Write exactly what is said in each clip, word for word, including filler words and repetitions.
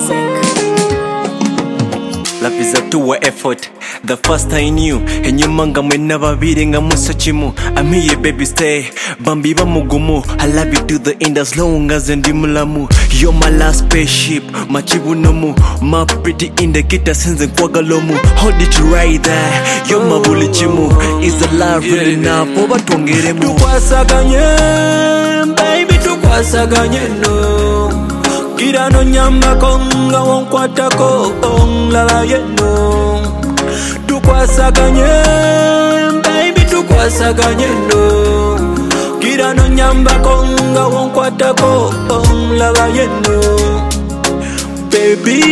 Love is a two-way effort. The first I knew, and you manga me never beating a musachimu. I'm here, baby, stay. Bambi bamugumu. I love you to the end as long as ndimulamu. You're my last spaceship, my chibunomu. My pretty indicator sense kwagalomu. Hold it right there. You're my bully chimu. Is the love really enough? Oba tuongeremu. Tukwasaganye, baby, tukwasaganye no. Kira no nyamba konga wonkwata ko onlala yeno. Tukwasaganye, baby, tukwasaganye no. Kira no nyamba konga wonkwata ko onlala yeno. Baby,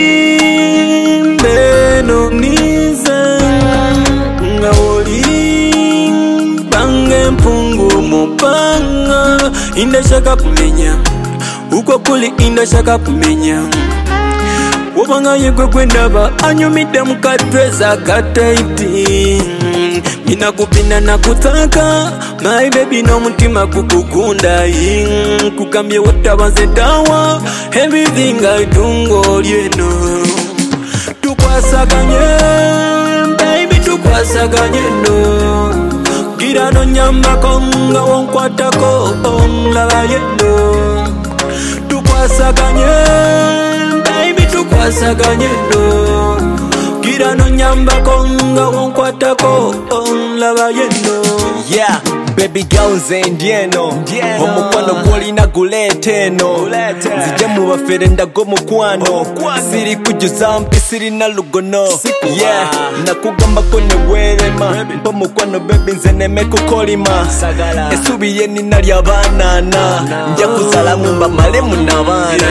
mbeno nize nga oli bange mpungu mupanga indashaka kumenya uko kuli indashaka kumenya wabanga yegwe kwendaba anyumide mukadreza kataiti mina kupina na kutaka my baby no mutima kukukunda kukambye watabanze dawa everything I do ngolieno tukwasaganye baby tukwasaganye no gira no nyamba konga wonkwata ko onlala yeno tukwasaganye baby tukwasaganye no gira no nyamba konga wonkwata ko onlala yeno. Yeah, baby girl nze ndieno omukwano gwolina guleeteno nzije mu bafere ndago mukwano siri kujuza mpi sirina lugono yeah nakugambako newerema mpa mukwano baby nze neme kukolima esubi ye nina lyabanana nja kuzalamu mbamale munabaana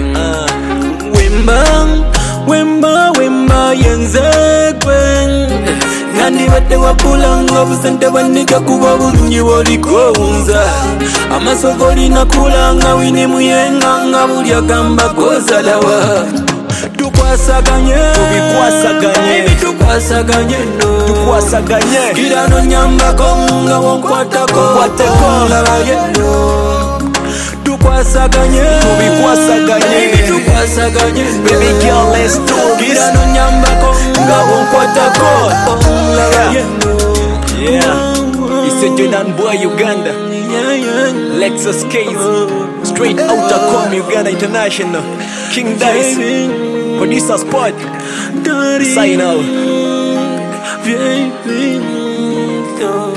wemba wemba wemba yenzekwe Nandi wate wapulanga busente banika kuba bulungi bolikonza amasogoli nakulanga wini muyenga nga buli agamba kozalawa tukwasaganye tubikwasaganye tukwasaganye no tukwasaganye kira no nyamba konga wonkwatako kwatako lala yeno tukwasaganye tubikwasaganye tukwasaganye baby girl let's do this kira no nyamba konga wonkwatako yeah, it's a Jordan boy Uganda. Lexus Case, straight out of Com Uganda International. King Dice, producer Spot. Sign out.